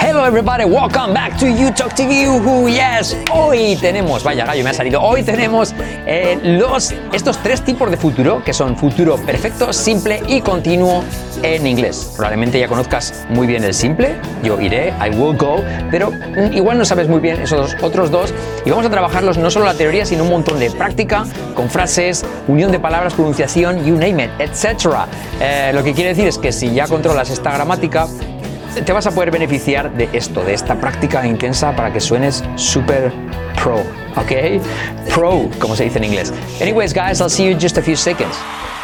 Hello everybody, welcome back to UTalk TV. Yes, hoy tenemos, vaya gallo me ha salido, hoy tenemos estos tres tipos de futuro, que son futuro perfecto, simple y continuo en inglés. Probablemente ya conozcas muy bien el simple, yo iré, I will go, pero igual no sabes muy bien esos otros dos y vamos a trabajarlos no solo la teoría, sino un montón de práctica, con frases, unión de palabras, pronunciación, you name it, etc. Lo que quiere decir es que si ya controlas esta gramática, te vas a poder beneficiar de esto, de esta práctica intensa para que suenes super pro, ¿ok? Pro, como se dice en inglés. Anyways, guys, I'll see you in just a few seconds.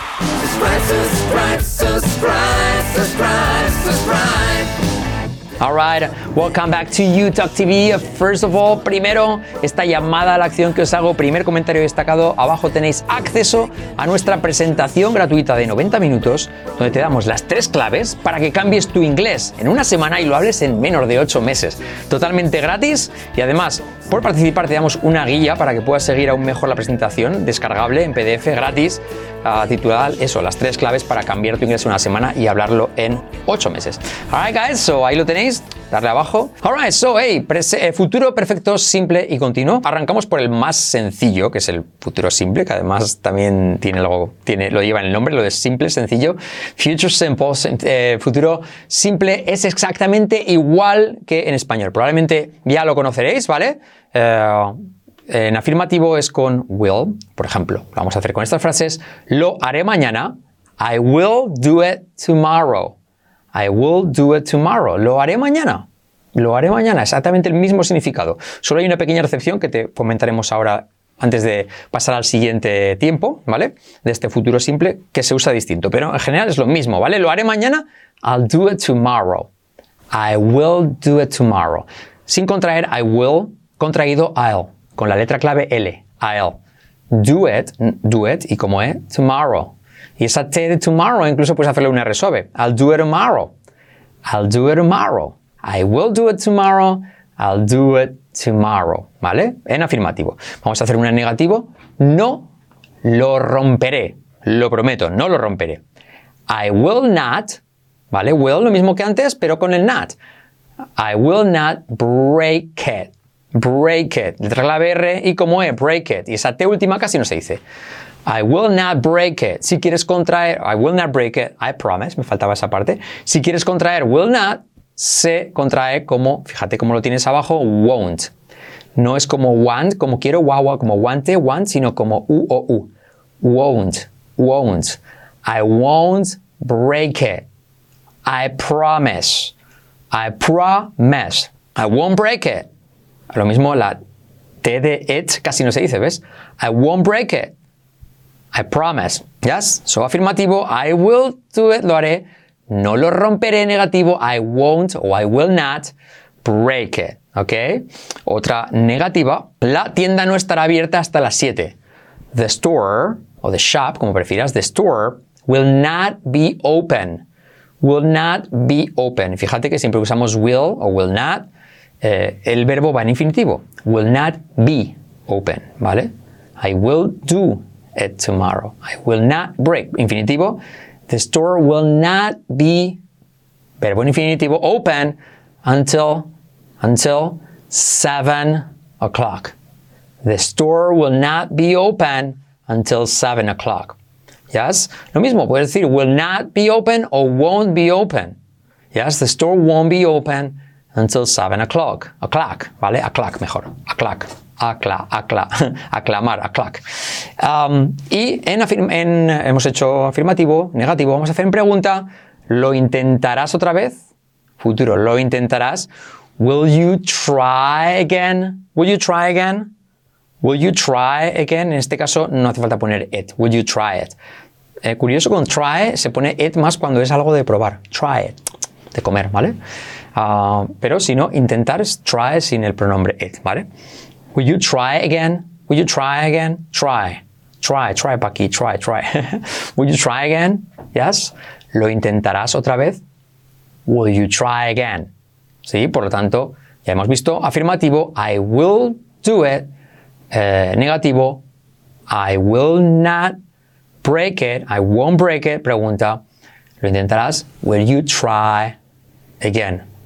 Alright, welcome back to UTalk TV. First of all, primero, esta llamada a la acción que os hago, primer comentario destacado, abajo tenéis acceso a nuestra presentación gratuita de 90 minutos, donde te damos las 3 claves para que cambies tu inglés en una semana y lo hables en menos de 8 meses. Totalmente gratis y además, por participar te damos una guía para que puedas seguir aún mejor la presentación, descargable en PDF gratis, titulada eso, las 3 claves para cambiar tu inglés en una semana y hablarlo en 8 meses. Alright guys, so ahí lo tenéis, darle abajo. Alright, so hey, futuro perfecto, simple y continuo. Arrancamos por el más sencillo, que es el futuro simple, que además también lo lleva en el nombre, lo de simple, sencillo. Future simple, futuro simple es exactamente igual que en español. Probablemente ya lo conoceréis, ¿vale? En afirmativo es con will, por ejemplo. Lo vamos a hacer con estas frases. Lo haré mañana. I will do it tomorrow. I will do it tomorrow. Lo haré mañana. Lo haré mañana. Exactamente el mismo significado. Solo hay una pequeña excepción que te comentaremos ahora antes de pasar al siguiente tiempo, ¿vale? De este futuro simple que se usa distinto. Pero en general es lo mismo, ¿vale? Lo haré mañana. I'll do it tomorrow. I will do it tomorrow. Sin contraer I will, contraído I'll. Con la letra clave L, I'll. Do it, y como tomorrow. Y esa T de tomorrow incluso puedes hacerle un R suave. I'll do it tomorrow. I'll do it tomorrow. I will do it tomorrow. I'll do it tomorrow. ¿Vale? En afirmativo. Vamos a hacer una en negativo. No lo romperé. Lo prometo, no lo romperé. I will not, ¿vale? Will, lo mismo que antes, pero con el not. I will not break it. Break it. Letra clave R y como break it. Y esa T última casi no se dice. I will not break it. Si quieres contraer, I will not break it. I promise. Me faltaba esa parte. Si quieres contraer will not, se contrae como, fíjate cómo lo tienes abajo, won't. No es como want, como quiero, guau, como want, sino como u. Won't. Won't. I won't break it. I promise. I promise. I won't break it. Lo mismo la T de it casi no se dice, ¿ves? I won't break it. I promise. Yes? So afirmativo, I will do it, lo haré. No lo romperé, negativo, I won't o I will not break it. ¿Ok? Otra negativa, la tienda no estará abierta hasta las 7. The store, o the shop, como prefieras, the store will not be open. Will not be open. Fíjate que siempre usamos will o will not. El verbo va en infinitivo. Will not be open, ¿vale? I will do it tomorrow. I will not break. Infinitivo. The store will not be, verbo en infinitivo, open until 7 o'clock. The store will not be open until 7 o'clock. Yes? Lo mismo, puedes decir will not be open o won't be open. Yes? The store won't be open until 7 o'clock. O'clock, ¿vale? O'clock mejor. O'clock. Aclamar, o'clock. Y hemos hecho afirmativo, negativo. Vamos a hacer en pregunta. ¿Lo intentarás otra vez? Futuro. ¿Lo intentarás? Will you try again? Will you try again? Will you try again? En este caso no hace falta poner it. Will you try it? Curioso, con try se pone it más cuando es algo de probar. Try it. De comer, ¿vale? Pero si no, intentar es try sin el pronombre it, ¿vale? Will you try again? Will you try again? Try pa' aquí, try. Will you try again? Yes. ¿Lo intentarás otra vez? Will you try again? Sí, por lo tanto, ya hemos visto afirmativo, I will do it. Negativo, I will not break it. I won't break it. Pregunta, ¿lo intentarás? Will you try again?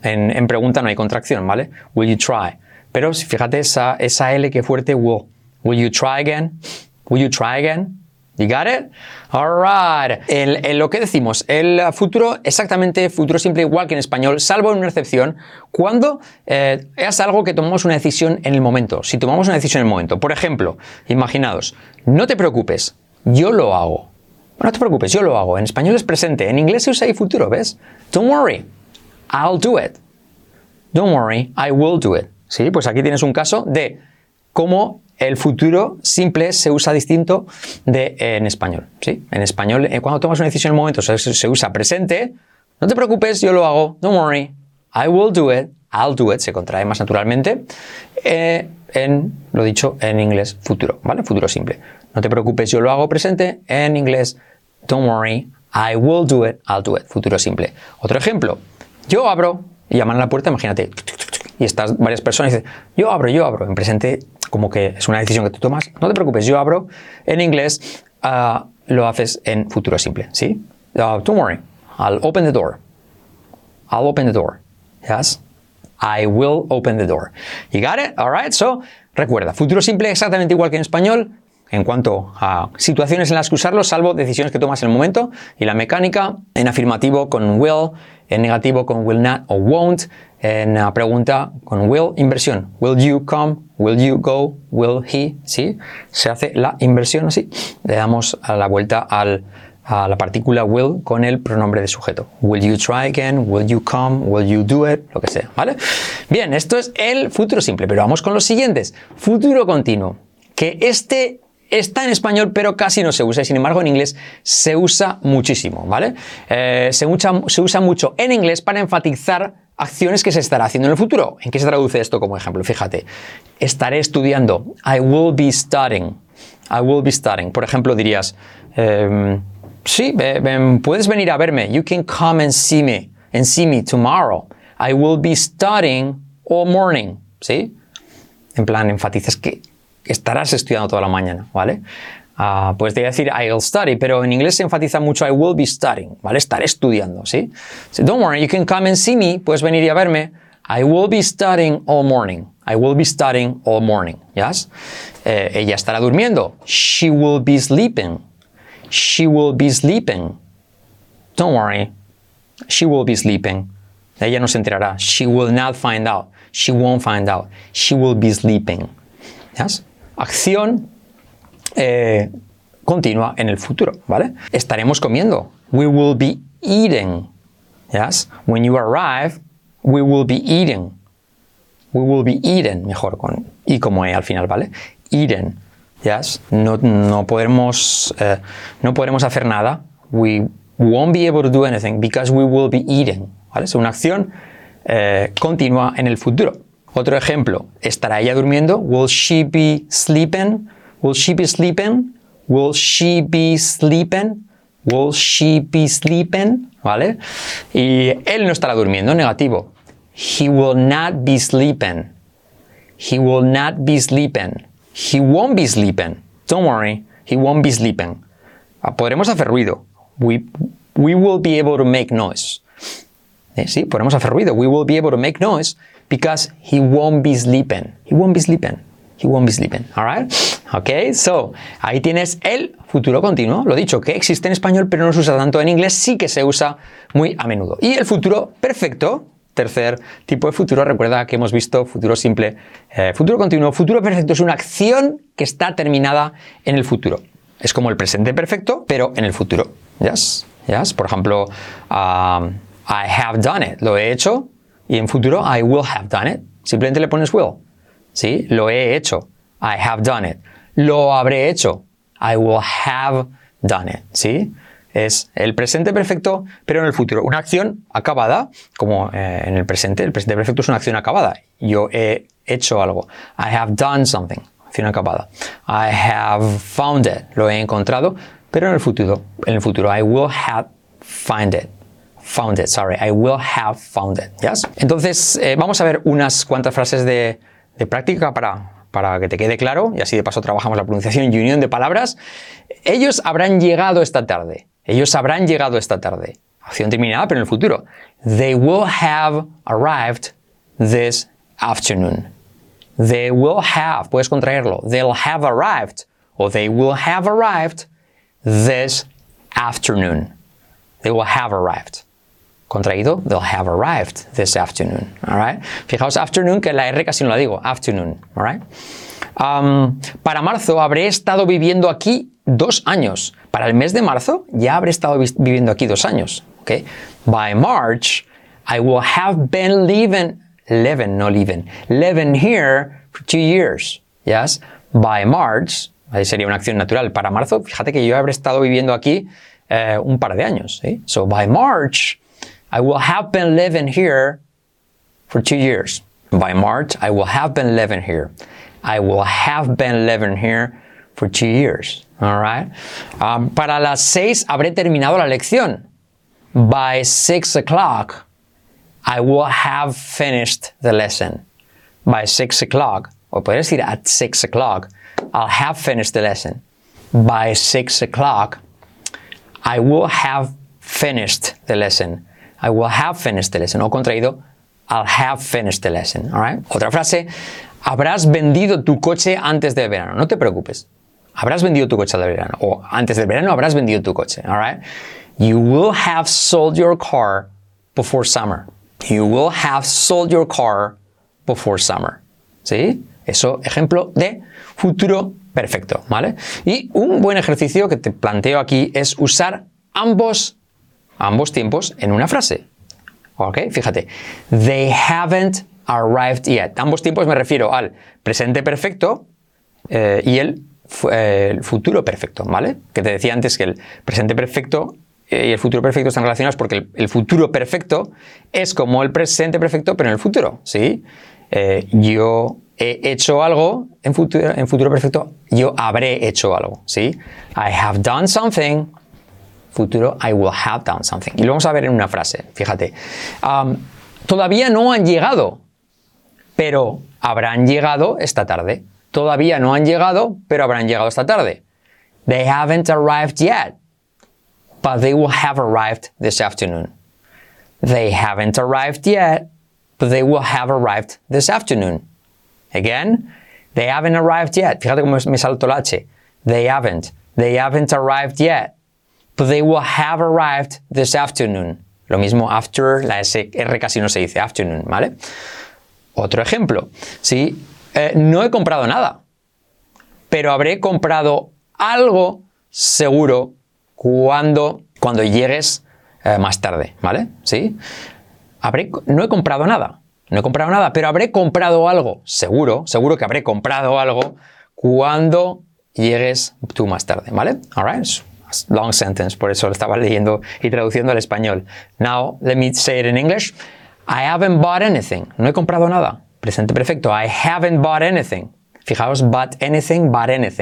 En pregunta no hay contracción, ¿vale? Will you try? Pero fíjate esa L que fuerte, will. Will you try again? Will you try again? You got it? Alright. En lo que decimos, el futuro, exactamente futuro simple igual que en español, salvo en una excepción, cuando es algo que tomamos una decisión en el momento. Si tomamos una decisión en el momento. Por ejemplo, imaginaos, no te preocupes, yo lo hago. No te preocupes, yo lo hago. En español es presente, en inglés se usa ahí futuro, ¿ves? Don't worry, I'll do it. Don't worry, I will do it. Sí, pues aquí tienes un caso de cómo el futuro simple se usa distinto en español. ¿Sí? En español, cuando tomas una decisión en el momento, se usa presente. No te preocupes, yo lo hago. Don't worry, I will do it. I'll do it. Se contrae más naturalmente. Lo dicho, en inglés, futuro. ¿Vale? Futuro simple. No te preocupes, yo lo hago presente. En inglés, don't worry, I will do it. I'll do it. Futuro simple. Otro ejemplo. Yo abro y llaman a la puerta, imagínate. Y estás varias personas y dicen, yo abro. En presente, como que es una decisión que tú tomas. No te preocupes, yo abro. En inglés, lo haces en futuro simple, ¿sí? Don't worry, I'll open the door. I'll open the door. Yes? I will open the door. You got it? All right. So, recuerda, futuro simple exactamente igual que en español en cuanto a situaciones en las que usarlo, salvo decisiones que tomas en el momento. Y la mecánica, en afirmativo con will, en negativo con will not o won't, en pregunta con will, inversión. Will you come? Will you go? Will he? ¿Sí? Se hace la inversión así. Le damos a la vuelta a la partícula will con el pronombre de sujeto. Will you try again? Will you come? Will you do it? Lo que sea, ¿vale? Bien, esto es el futuro simple, pero vamos con los siguientes. Futuro continuo, que está en español, pero casi no se usa, y sin embargo en inglés se usa muchísimo, ¿vale? Se usa mucho en inglés para enfatizar acciones que se estará haciendo en el futuro. ¿En qué se traduce esto como ejemplo? Fíjate, estaré estudiando. I will be studying. I will be studying. Por ejemplo, dirías, sí, puedes venir a verme. You can come and see me tomorrow. I will be studying all morning. ¿Sí? En plan, enfatizas que estarás estudiando toda la mañana, ¿vale? Puedes decir I'll study, pero en inglés se enfatiza mucho I will be studying, ¿vale? Estaré estudiando, ¿sí? So don't worry, you can come and see me, puedes venir y a verme. I will be studying all morning. I will be studying all morning, ¿yes? Ella estará durmiendo. She will be sleeping. She will be sleeping. Don't worry, she will be sleeping. Ella no se enterará. She will not find out. She won't find out. She will be sleeping. ¿Yes? Acción continua en el futuro, ¿vale? Estaremos comiendo. We will be eating. Yes? When you arrive, we will be eating. We will be eating, mejor con y como e al final, ¿vale? Eating. Yes? No podremos hacer nada. We won't be able to do anything because we will be eating. ¿Vale? Es una acción continua en el futuro. Otro ejemplo, ¿estará ella durmiendo? Will she be sleeping? Will she be sleeping? Will she be sleeping? Will she be sleeping? ¿Vale? Y él no estará durmiendo, negativo. He will not be sleeping. He will not be sleeping. He won't be sleeping. Don't worry, he won't be sleeping. Podremos hacer ruido. We will be able to make noise. Sí, podremos hacer ruido. We will be able to make noise because he won't be sleeping. He won't be sleeping. He won't be sleeping. All right? Okay, so ahí tienes el futuro continuo. Lo dicho, que existe en español, pero no se usa tanto en inglés. Sí que se usa muy a menudo. Y el futuro perfecto, tercer tipo de futuro, recuerda que hemos visto futuro simple, futuro continuo. Futuro perfecto es una acción que está terminada en el futuro. Es como el presente perfecto, pero en el futuro. Yes, yes. Por ejemplo, I have done it. Lo he hecho. Y en futuro, I will have done it. Simplemente le pones will. ¿Sí? Lo he hecho. I have done it. Lo habré hecho. I will have done it. ¿Sí? Es el presente perfecto, pero en el futuro. Una acción acabada, como en el presente. El presente perfecto es una acción acabada. Yo he hecho algo. I have done something. Acción acabada. I have found it. Lo he encontrado, pero en el futuro. I will have found it. Found it, sorry. I will have found it. Yes? Entonces, vamos a ver unas cuantas frases de práctica para que te quede claro, y así de paso trabajamos la pronunciación y unión de palabras. Ellos habrán llegado esta tarde. Ellos habrán llegado esta tarde. acción terminada, pero en el futuro. They will have arrived this afternoon. They will have, puedes contraerlo. They'll have arrived, o they will have arrived this afternoon. They will have arrived. Contraído, they'll have arrived this afternoon. All right? Fijaos, afternoon, que la R casi no la digo. Afternoon. All right? Para marzo habré estado viviendo aquí 2 años. Para el mes de marzo ya habré estado viviendo aquí 2 años. Okay? By March, I will have been living here for 2 years. Yes? By March, ahí sería una acción natural. Para marzo, fíjate que yo habré estado viviendo aquí un par de años. ¿Sí? So by March, I will have been living here for 2 years. By March, I will have been living here. I will have been living here for 2 years. All right? Para las 6 habré terminado la lección. By 6 o'clock, I will have finished the lesson. By 6 o'clock, o puedes decir at 6 o'clock, I'll have finished the lesson. By 6 o'clock, I will have finished the lesson. I will have finished the lesson. O contraído, I'll have finished the lesson. All right? Otra frase, habrás vendido tu coche antes del verano. No te preocupes. Habrás vendido tu coche al verano. O antes del verano habrás vendido tu coche. All right? You will have sold your car before summer. You will have sold your car before summer. ¿Sí? Eso, ejemplo de futuro perfecto, ¿vale? Y un buen ejercicio que te planteo aquí es usar ambos tiempos en una frase. ¿Ok? Fíjate. They haven't arrived yet. Ambos tiempos me refiero al presente perfecto y el futuro perfecto, ¿vale? Que te decía antes que el presente perfecto y el futuro perfecto están relacionados porque el futuro perfecto es como el presente perfecto, pero en el futuro, ¿sí? Yo he hecho algo, en futuro perfecto, yo habré hecho algo, ¿sí? I have done something, futuro, I will have done something. Y lo vamos a ver en una frase, fíjate. Todavía no han llegado, pero habrán llegado esta tarde. Todavía no han llegado, pero habrán llegado esta tarde. They haven't arrived yet, but they will have arrived this afternoon. They haven't arrived yet, but they will have arrived this afternoon. Again, they haven't arrived yet. Fíjate cómo me salto la H. They haven't arrived yet, but they will have arrived this afternoon. Lo mismo after, la R casi no se dice, afternoon, ¿vale? Otro ejemplo, ¿sí? No he comprado nada, pero habré comprado algo seguro cuando llegues más tarde, ¿vale? ¿Sí? No he comprado nada, pero habré comprado algo, seguro que habré comprado algo cuando llegues tú más tarde, ¿vale? All right? Long sentence, por eso lo estaba leyendo y traduciendo al español. Now, let me say it in English. I haven't bought anything. No he comprado nada. Presente perfecto. I haven't bought anything. Fijaos, bought anything.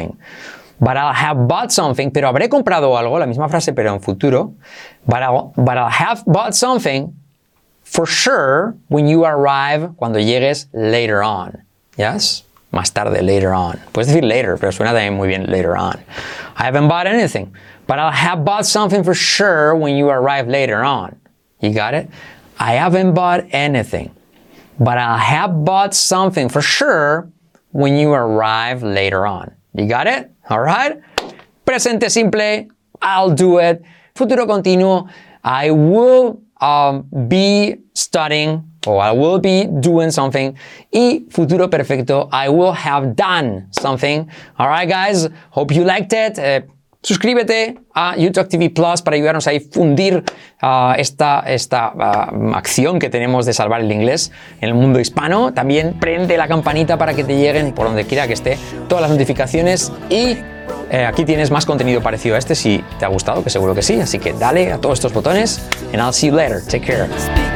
But I'll have bought something. Pero habré comprado algo, la misma frase, pero en futuro. But I'll have bought something for sure when you arrive, cuando llegues later on. Yes? Más tarde, later on. Puedes decir later, pero suena también muy bien later on. I haven't bought anything. But I'll have bought something for sure when you arrive later on. You got it? I haven't bought anything. But I'll have bought something for sure when you arrive later on. You got it? All right? Presente simple, I'll do it. Futuro continuo, I will be studying, or I will be doing something. Y futuro perfecto, I will have done something. All right, guys? Hope you liked it. Suscríbete a UTalk TV Plus para ayudarnos a difundir esta acción que tenemos de salvar el inglés en el mundo hispano. También prende la campanita para que te lleguen, por donde quiera que esté, todas las notificaciones. Y aquí tienes más contenido parecido a este si te ha gustado, que seguro que sí. Así que dale a todos estos botones. And I'll see you later. Take care.